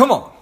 Come on.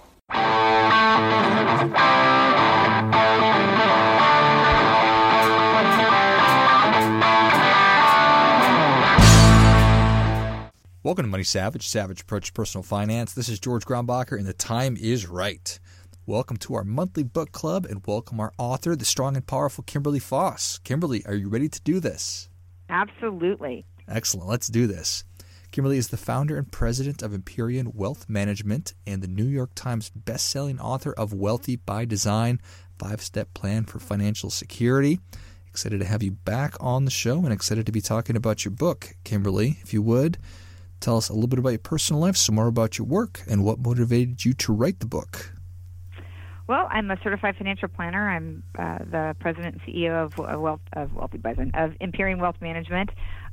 Welcome to Money Savage, Savage Approach to Personal Finance. This is George Grombacher, and the time is right. Welcome to our monthly book club, and welcome our author, the strong and powerful Kimberly Foss. Kimberly, are you ready to do this? Absolutely. Excellent. Let's do this. Kimberly is the founder and president of Empyrean Wealth Management and the New York Times best-selling author of Wealthy by Design, 5-Step Plan for Financial Security. Excited to have you back on the show and excited to be talking about your book. Kimberly, if you would, tell us a little bit about your personal life, some more about your work, and what motivated you to write the book. Well, I'm a certified financial planner. I'm the president and CEO of Wealthy by Design, of Empyrean Wealth Management.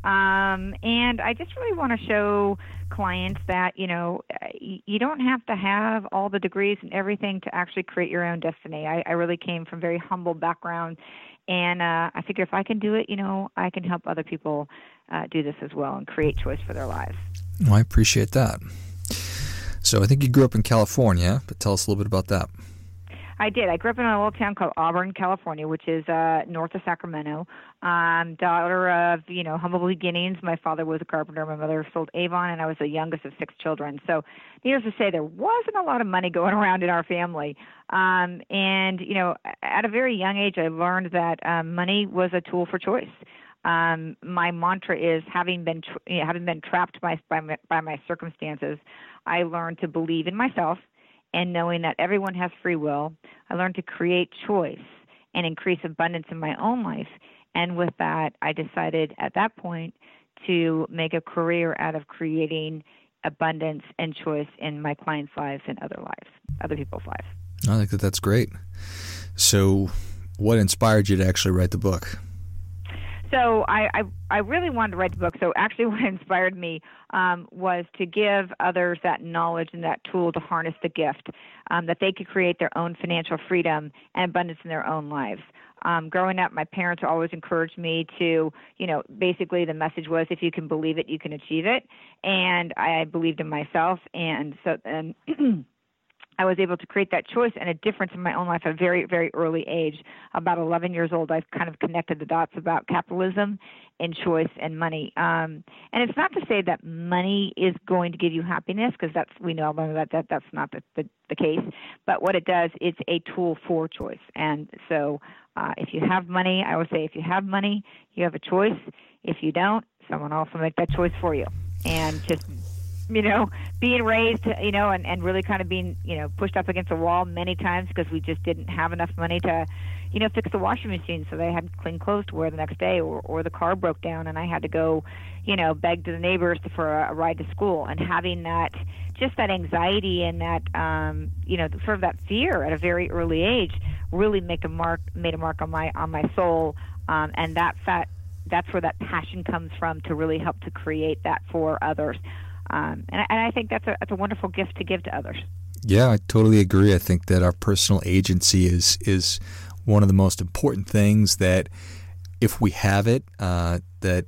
And I just really want to show clients that, you don't have to have all the degrees and everything to actually create your own destiny. I really came from a very humble background, and I figure if I can do it, I can help other people do this as well and create choice for their lives. Well, I appreciate that. So I think you grew up in California, but tell us a little bit about that. I did. I grew up in a little town called Auburn, California, which is north of Sacramento. Daughter of, humble beginnings. My father was a carpenter. My mother sold Avon, and I was the youngest of 6 children. So needless to say, there wasn't a lot of money going around in our family. And, at a very young age, I learned that money was a tool for choice. My mantra is having been trapped by my circumstances, I learned to believe in myself. And knowing that everyone has free will, I learned to create choice and increase abundance in my own life. And with that, I decided at that point to make a career out of creating abundance and choice in my clients' lives and other people's lives. I think that's great. So what inspired you to actually write the book? So I really wanted to write the book. So actually what inspired me was to give others that knowledge and that tool to harness the gift, that they could create their own financial freedom and abundance in their own lives. Growing up, my parents always encouraged me to, basically the message was, if you can believe it, you can achieve it. And I believed in myself. And so then I was able to create that choice and a difference in my own life at a very, very early age. About 11 years old, I've kind of connected the dots about capitalism and choice and money. And it's not to say that money is going to give you happiness, because we know that's not the case. But what it does, it's a tool for choice. And so if you have money, I would say if you have money, you have a choice. If you don't, someone else will make that choice for you. And just being raised, and really kind of being, pushed up against a wall many times because we just didn't have enough money to, fix the washing machine so they had clean clothes to wear the next day, or the car broke down and I had to go, beg to the neighbors for a ride to school. And having that, just that anxiety and that, sort of that fear at a very early age really made a mark on my soul. And that's where that passion comes from, to really help to create that for others. And I think that's a wonderful gift to give to others. Yeah, I totally agree. I think that our personal agency is one of the most important things, that if we have it, that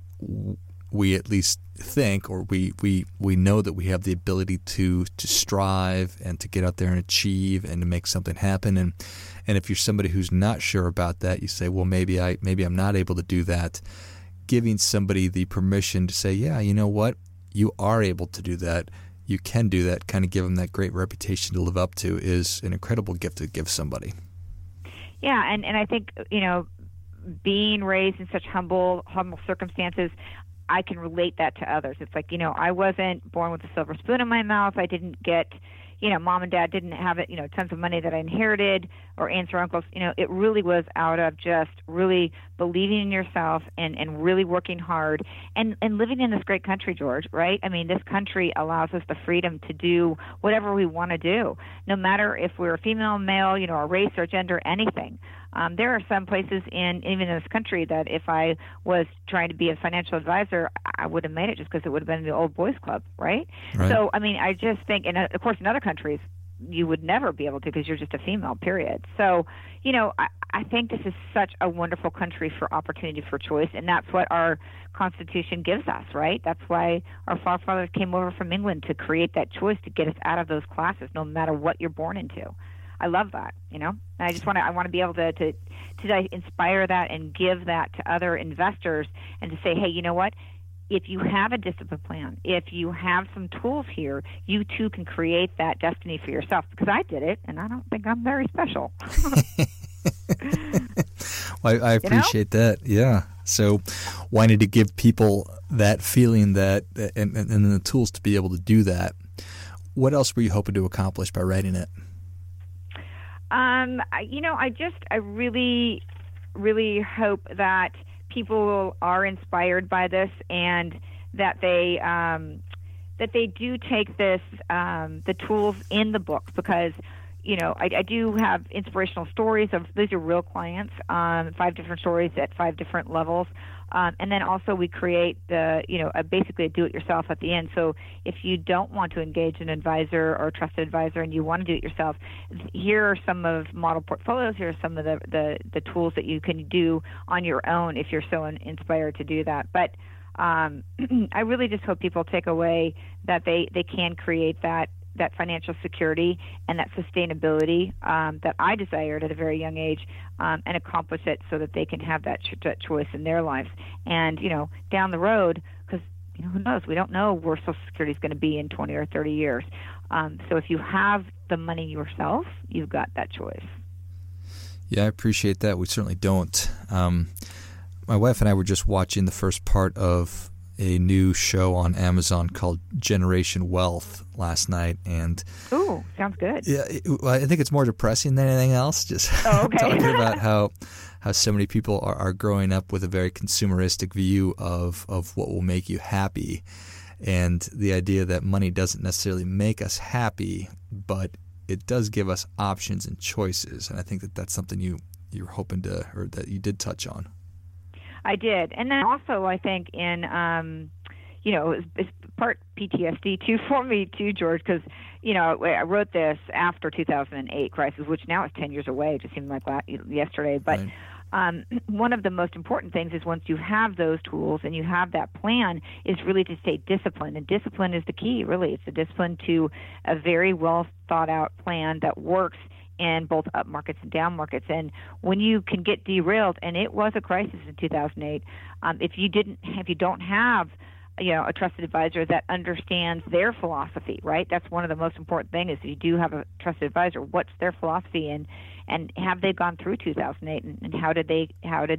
we at least think, or we know that we have the ability to strive and to get out there and achieve and to make something happen. And if you're somebody who's not sure about that, you say, well, maybe I'm not able to do that. Giving somebody the permission to say, yeah, you know what? You are able to do that, you can do that, kind of give them that great reputation to live up to, is an incredible gift to give somebody. Yeah, and I think, being raised in such humble circumstances, I can relate that to others. It's like, I wasn't born with a silver spoon in my mouth. I didn't get, mom and dad didn't have it, tons of money that I inherited, or aunts or uncles. It really was out of just really believing in yourself and really working hard and living in this great country, George, right? I mean, this country allows us the freedom to do whatever we want to do, no matter if we're female, male, our race or gender, anything. There are some places even in this country that if I was trying to be a financial advisor, I would have made it just because it would have been the old boys club, right? So, I mean, I just think, and of course in other countries, you would never be able to because you're just a female, period. So, I think this is such a wonderful country for opportunity for choice, and that's what our Constitution gives us, right? That's why our forefathers came over from England, to create that choice, to get us out of those classes, no matter what you're born into. I love that, And I just want to be able to inspire that and give that to other investors, and to say, hey, you know what? If you have a discipline plan, if you have some tools here, you too can create that destiny for yourself. Because I did it, and I don't think I'm very special. Well, I appreciate that. Yeah. So wanted to give people that feeling that and the tools to be able to do that. What else were you hoping to accomplish by writing it? I really, really hope that people are inspired by this, and that they do take this, the tools in the book, because I do have inspirational stories of, these are real clients, 5 different stories at 5 different levels. And then also we create basically a do-it-yourself at the end. So if you don't want to engage an advisor or a trusted advisor and you want to do it yourself, here are some of model portfolios. Here are some of the tools that you can do on your own if you're so inspired to do that. But I really just hope people take away that they can create that financial security and that sustainability that I desired at a very young age, and accomplish it so that they can have that choice in their lives. And, down the road, because, who knows? We don't know where Social Security is going to be in 20 or 30 years. So if you have the money yourself, you've got that choice. Yeah, I appreciate that. We certainly don't. My wife and I were just watching the first part of a new show on Amazon called Generation Wealth last night, and ooh, sounds good. Yeah, I think it's more depressing than anything else. Just talking about how so many people are growing up with a very consumeristic view of what will make you happy, and the idea that money doesn't necessarily make us happy, but it does give us options and choices. And I think that's something you're hoping to, or that you did touch on. I did. And then also I think in, it's part PTSD too for me too, George, because, I wrote this after 2008 crisis, which now is 10 years away. It just seemed like yesterday. But right. One of the most important things is, once you have those tools and you have that plan, is really to stay disciplined. And discipline is the key, really. It's the discipline to a very well thought out plan that works in both up markets and down markets. And when you can get derailed, and it was a crisis in 2008, if you don't have a trusted advisor that understands their philosophy, right? That's one of the most important things. Is, if you do have a trusted advisor, what's their philosophy, and have they gone through 2008, and how did they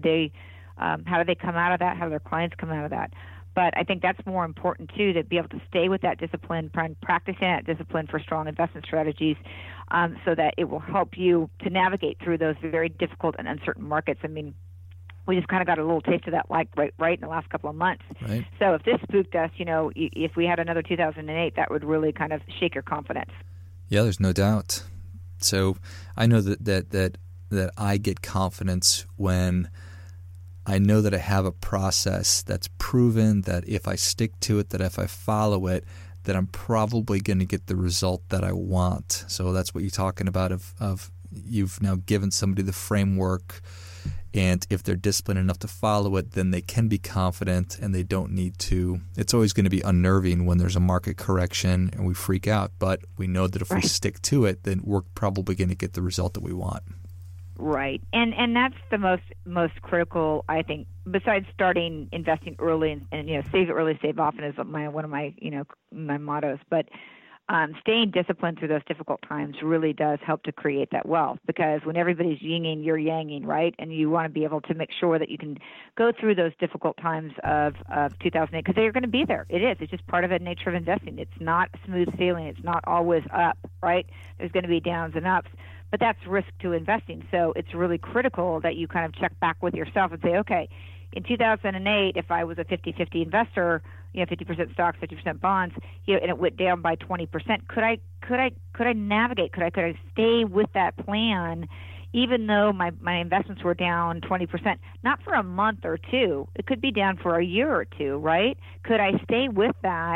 come out of that? How did their clients come out of that? But I think that's more important, too, to be able to stay with that discipline, practicing that discipline for strong investment strategies, so that it will help you to navigate through those very difficult and uncertain markets. I mean, we just kind of got a little taste of that right in the last couple of months. Right. So if this spooked us, if we had another 2008, that would really kind of shake your confidence. Yeah, there's no doubt. So I know that I get confidence when I know that I have a process that's proven, that if I stick to it, that if I follow it, that I'm probably going to get the result that I want. So that's what you're talking about of you've now given somebody the framework, and if they're disciplined enough to follow it, then they can be confident, and they don't need to. It's always going to be unnerving when there's a market correction and we freak out, but we know that if we stick to it, then we're probably going to get the result that we want. Right, and that's the most critical, I think. Besides starting investing early and save early, save often is one of my my mottos. But staying disciplined through those difficult times really does help to create that wealth. Because when everybody's yinging, you're yanging, right? And you want to be able to make sure that you can go through those difficult times of 2008, because they're going to be there. It is. It's just part of the nature of investing. It's not smooth sailing. It's not always up, right? There's going to be downs and ups. But that's risk to investing. So it's really critical that you kind of check back with yourself and say, okay, in 2008, if I was a 50-50 investor, 50% stocks, 50% bonds, and it went down by 20%, could I navigate? Could I stay with that plan, even though my investments were down 20%? Not for a month or two. It could be down for a year or two, right? Could I stay with that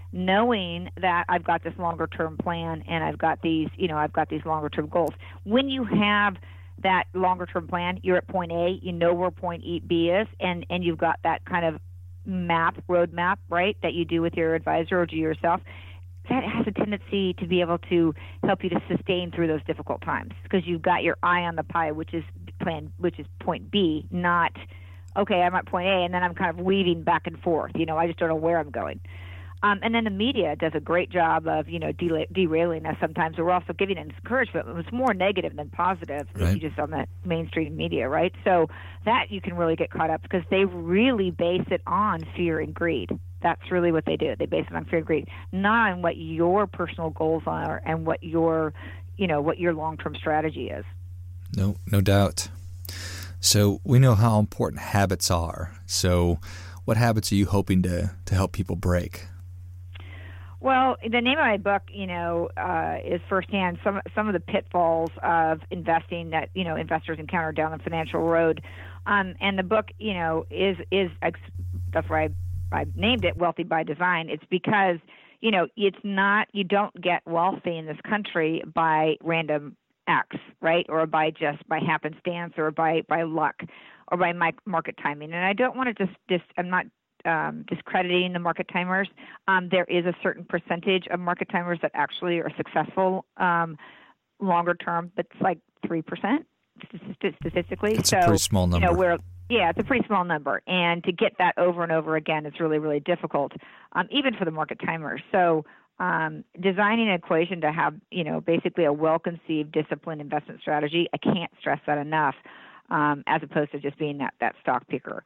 knowing that I've got this longer term plan and I've got these longer term goals. When you have that longer term plan, you're at point A, you know where point B is, and you've got that kind of roadmap, right, that you do with your advisor or do yourself. That has a tendency to be able to help you to sustain through those difficult times, because you've got your eye on the pie, which is point B, not, okay, I'm at point A and then I'm kind of weaving back and forth. I just don't know where I'm going. And then the media does a great job of, derailing us sometimes. We're also giving us encouragement. It's more negative than positive if you just on the mainstream media, right? So that you can really get caught up, because they really base it on fear and greed. That's really what they do. They base it on fear and greed, not on what your personal goals are and what your long-term strategy is. No doubt. So we know how important habits are. So what habits are you hoping to help people break? Well, the name of my book, is firsthand some of the pitfalls of investing that investors encounter down the financial road, and the book, is that's why I named it Wealthy by Design. It's because it's not, you don't get wealthy in this country by random acts, right, or by happenstance, or by luck, or by market timing. And I don't want to just I'm not discrediting the market timers. There is a certain percentage of market timers that actually are successful longer term, but it's like 3% statistically. It's a pretty small number. It's a pretty small number. And to get that over and over again is really, really difficult, even for the market timers. So designing an equation to have, basically a well-conceived, disciplined investment strategy, I can't stress that enough, as opposed to just being that stock picker.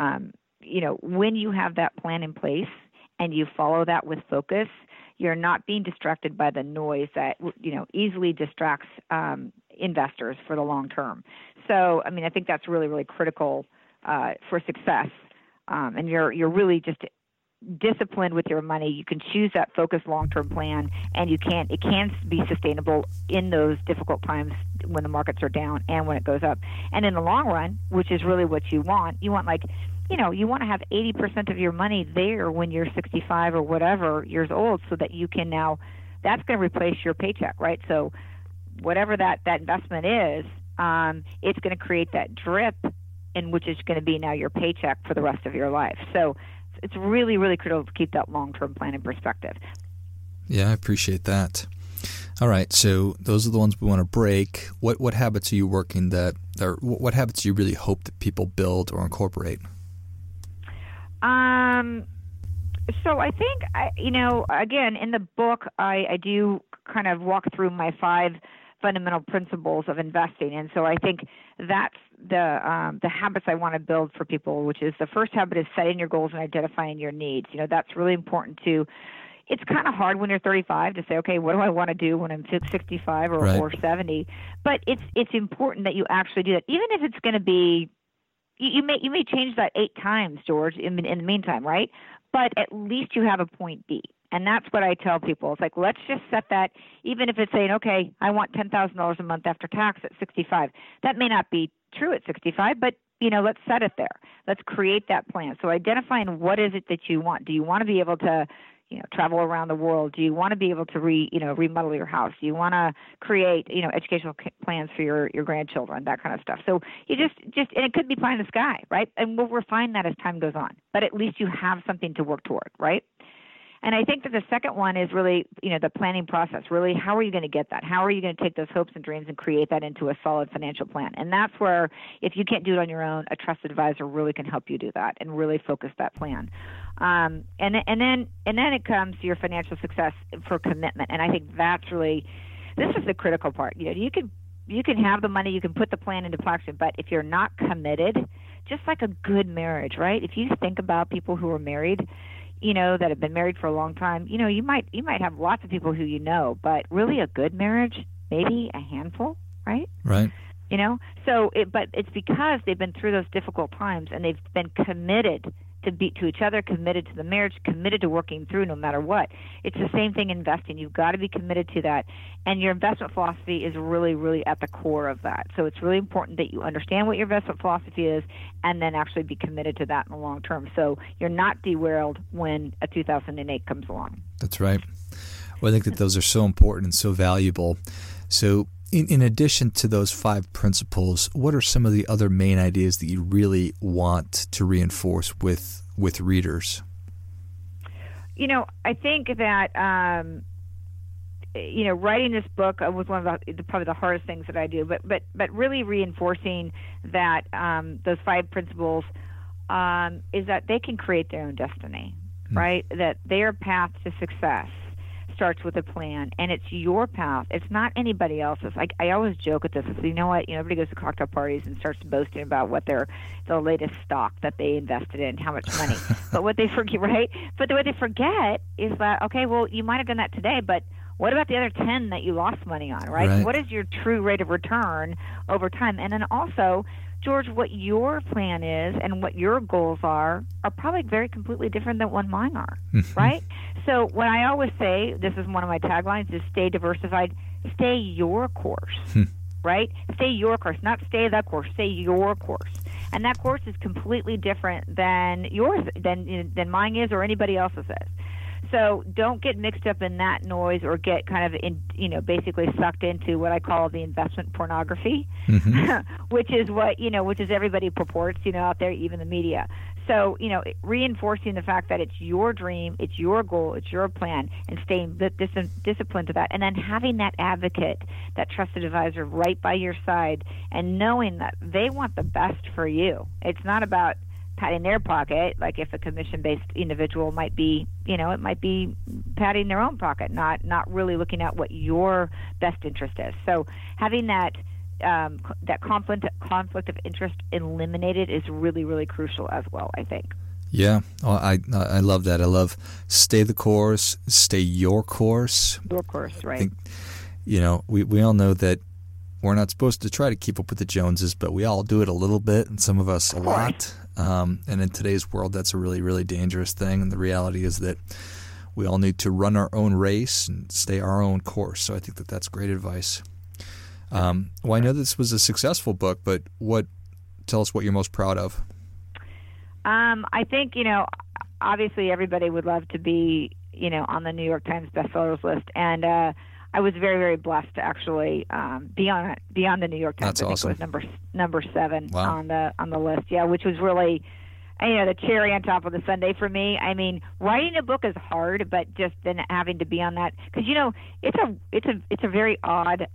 When you have that plan in place and you follow that with focus, you're not being distracted by the noise that, easily distracts investors for the long term. So, I think that's really, really critical for success. And you're really just disciplined with your money. You can choose that focused long-term plan, and it can be sustainable in those difficult times when the markets are down and when it goes up. And in the long run, which is really what you want you want to have 80% of your money there when you're 65 or whatever years old, so that you can that's going to replace your paycheck, right? So whatever that investment is, it's going to create that drip, in which is going to be now your paycheck for the rest of your life. So it's really, really critical to keep that long-term plan in perspective. Yeah, I appreciate that. All right, so those are the ones we want to break. What habits are you working what habits do you really hope that people build or incorporate? So I think, again, in the book, I do kind of walk through my 5 fundamental principles of investing. And so I think that's the habits I want to build for people, which is the first habit is setting your goals and identifying your needs. That's really important too. It's kind of hard when you're 35 to say, okay, what do I want to do when I'm 65 or 70? But it's important that you actually do that, even if it's going to be, you may change that 8 times, George, in the meantime, right? But at least you have a point B. And that's what I tell people. It's like, let's just set that, even if it's saying, okay, I want $10,000 a month after tax at 65. That may not be true at 65, but, let's set it there. Let's create that plan. So identifying what is it that you want. Do you want to be able to, travel around the world? Do you want to be able to remodel your house? Do you want to create, educational plans for your grandchildren, that kind of stuff? So you just, and it could be pie in the sky, right? And we'll refine that as time goes on. But at least you have something to work toward, right? And I think that the second one is really, the planning process. Really, how are you going to get that? How are you going to take those hopes and dreams and create that into a solid financial plan? And that's where, if you can't do it on your own, a trusted advisor really can help you do that and really focus that plan. And then it comes to your financial success for commitment. And I think that's really, this is the critical part. You can have the money, you can put the plan into action, but if you're not committed, just like a good marriage, right? If you think about people who are married, that have been married for a long time, you might have lots of people who but really a good marriage, maybe a handful, right? Right. But it's because they've been through those difficult times and they've been committed to each other, committed to the marriage, committed to working through no matter what. It's the same thing investing. You've got to be committed to that. And your investment philosophy is really, really at the core of that. So it's really important that you understand what your investment philosophy is and then actually be committed to that in the long term. So you're not derailed when a 2008 comes along. That's right. Well, I think that those are so important and so valuable. So in addition to those 5 principles, what are some of the other main ideas that you really want to reinforce with readers? I think that, writing this book was one of probably the hardest things that I do, but really reinforcing that those 5 principles is that they can create their own destiny, right? That their path to success starts with a plan, and it's your path. It's not anybody else's. I always joke at this. I say, you know what? Everybody goes to cocktail parties and starts boasting about what the latest stock that they invested in, how much money. But what they forget, right? But what they forget is that, okay, well, you might have done that today, but what about the other 10 that you lost money on, right? What is your true rate of return over time? And then also, George, what your plan is and what your goals are probably very completely different than what mine are, right? So what I always say, this is one of my taglines, is stay diversified, stay your course, right? Stay your course, not stay the course, stay your course. And that course is completely different than yours, than mine is or anybody else's is. So don't get mixed up in that noise or get kind of basically sucked into what I call the investment pornography, which is which is everybody purports, out there, even the media. So, reinforcing the fact that it's your dream, it's your goal, it's your plan, and staying disciplined to that. And then having that advocate, that trusted advisor right by your side and knowing that they want the best for you. It's not about patting their pocket, like if a commission-based individual might be, it might be patting their own pocket, not really looking at what your best interest is. So having that conflict of interest eliminated is really, really crucial as well, I think. Yeah, I love that. I love stay the course, stay your course. Your course, right. I think, we all know that we're not supposed to try to keep up with the Joneses, but we all do it a little bit, and some of us a lot. And in today's world, that's a really, really dangerous thing. And the reality is that we all need to run our own race and stay our own course. So I think that that's great advice. Well, I know this was a successful book, but tell us what you're most proud of. I think, obviously everybody would love to be, on the New York Times bestsellers list. And I was very, very blessed to actually be on the New York Times. That's awesome. I think it was number 7 wow. on the list. Yeah, which was really, the cherry on top of the sundae for me. I mean, writing a book is hard, but just then having to be on that, because it's a very odd,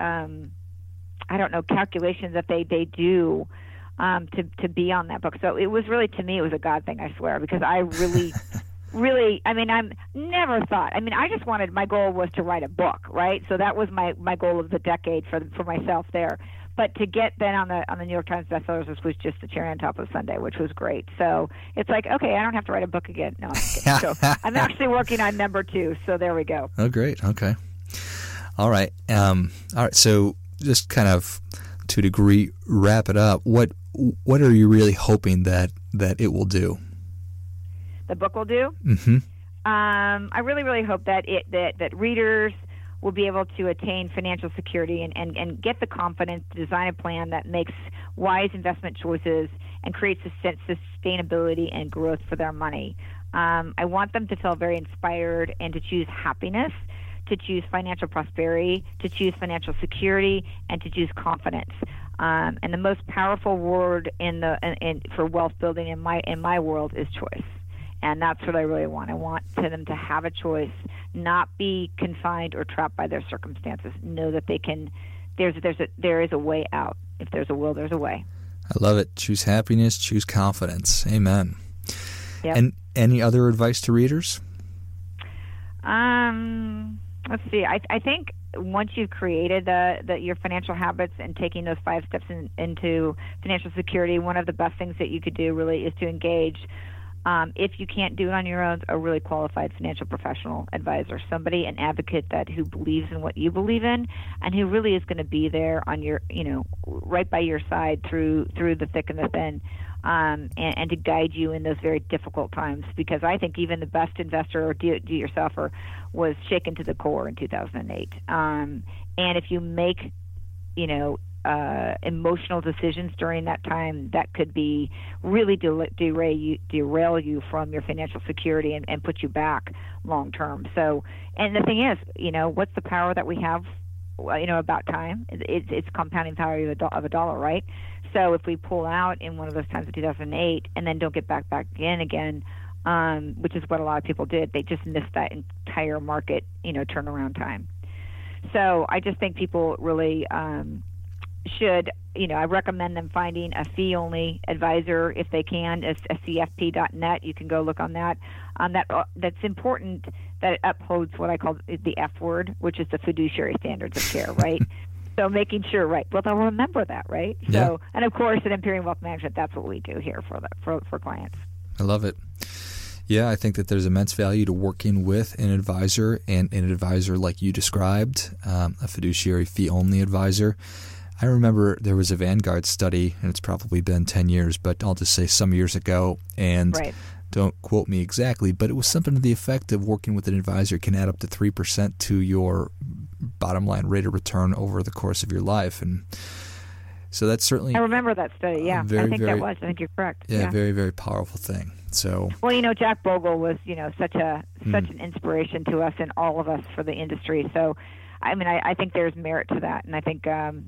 calculations that they do to be on that book. So it was really, to me, it was a God thing, I swear, because I really. Really, I'm never thought. I just wanted, my goal was to write a book, right? So that was my goal of the decade for myself there. But to get then on the New York Times bestsellers was just the cherry on top of Sunday, which was great. So it's like, okay, I don't have to write a book again. No, I'm just kidding. So I'm actually working on number 2. So there we go. Oh, great. Okay. All right. So just kind of to a degree, wrap it up. What are you really hoping that it will do? The book will do? Mm-hmm. I really, really hope that that readers will be able to attain financial security and get the confidence to design a plan that makes wise investment choices and creates sustainability and growth for their money. I want them to feel very inspired and to choose happiness, to choose financial prosperity, to choose financial security, and to choose confidence. And the most powerful word for wealth building in my world is choice. And that's what I really want. I want them to have a choice, not be confined or trapped by their circumstances. Know that they can. There is a way out. If there's a will, there's a way. I love it. Choose happiness. Choose confidence. Amen. Yep. And any other advice to readers? Let's see. I think once you've created your financial habits and taking those 5 steps into financial security, one of the best things that you could do really is to engage. If you can't do it on your own, a really qualified financial professional advisor, somebody, an advocate who believes in what you believe in, and who really is going to be there on your, right by your side through the thick and the thin. and to guide you in those very difficult times. Because I think even the best investor or do-it-yourselfer was shaken to the core in 2008. And if you make, emotional decisions during that time, that could be really derail you from your financial security and put you back long term. So, and the thing is, what's the power that we have, about time? It's compounding value of a dollar, right? So if we pull out in one of those times of 2008 and then don't get back in again, which is what a lot of people did, they just missed that entire market, turnaround time. So I just think people really should, I recommend them finding a fee-only advisor if they can. It's cfp.net. You can go look on that. That's important that it upholds what I call the F word, which is the fiduciary standards of care, right? So making sure, right? Well, they'll remember that, right? Yeah. So, and of course, at Empyrean Wealth Management, that's what we do here for clients. I love it. Yeah, I think that there's immense value to working with an advisor, and an advisor like you described, a fiduciary fee-only advisor. I remember there was a Vanguard study, and it's probably been 10 years, but I'll just say some years ago, and right. Don't quote me exactly, but it was something to the effect of working with an advisor can add up to 3% to your bottom line rate of return over the course of your life. And so that's certainly... I remember that study, yeah. I think you're correct. Yeah, very, very powerful thing. So, well, Jack Bogle was, such an inspiration to us and all of us for the industry. So, I mean, I think there's merit to that, and I think,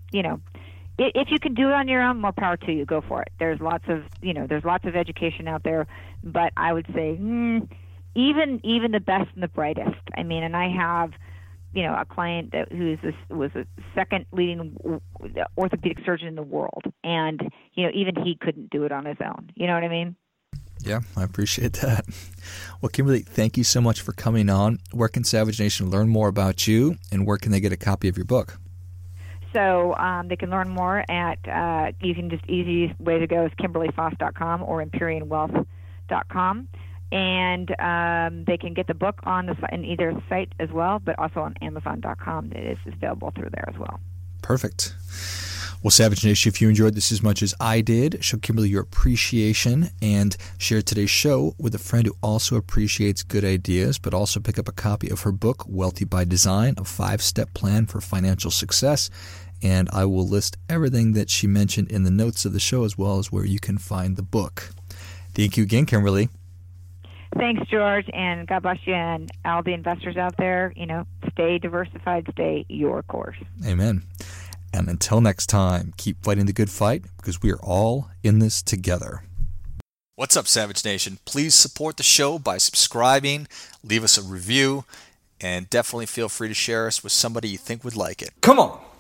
if you can do it on your own, more power to you. Go for it. There's lots of education out there, but I would say even the best and the brightest. I mean, and I have, a client was a second leading orthopedic surgeon in the world, and even he couldn't do it on his own. You know what I mean? Yeah, I appreciate that. Well, Kimberly, thank you so much for coming on. Where can Savage Nation learn more about you, and where can they get a copy of your book? So they can learn more at, easiest way to go is KimberlyFoss.com or EmpyreanWealth.com. And they can get the book on either site as well, but also on Amazon.com. It is available through there as well. Perfect. Well, Savage Nation, if you enjoyed this as much as I did, show Kimberly your appreciation and share today's show with a friend who also appreciates good ideas, but also pick up a copy of her book, Wealthy by Design, a 5-step plan for financial success. And I will list everything that she mentioned in the notes of the show, as well as where you can find the book. Thank you again, Kimberly. Thanks, George, and God bless you, and all the investors out there, stay diversified, stay your course. Amen. And until next time, keep fighting the good fight, because we are all in this together. What's up, Savage Nation? Please support the show by subscribing, leave us a review, and definitely feel free to share us with somebody you think would like it. Come on!